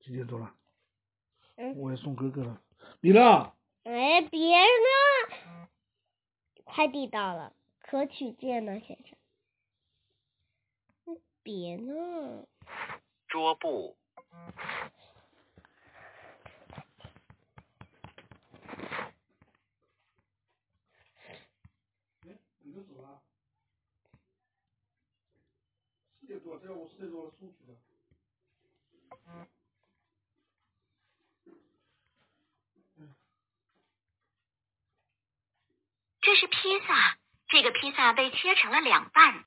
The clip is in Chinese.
几点钟了？ 嗯， 我要送哥哥了。你呢？ 哎，别呢，快递到了，可取件呢，先生。别呢。 桌布。 你就走了？4点多，这样我4点多送去的。 这是披萨，这个披萨被切成了2半。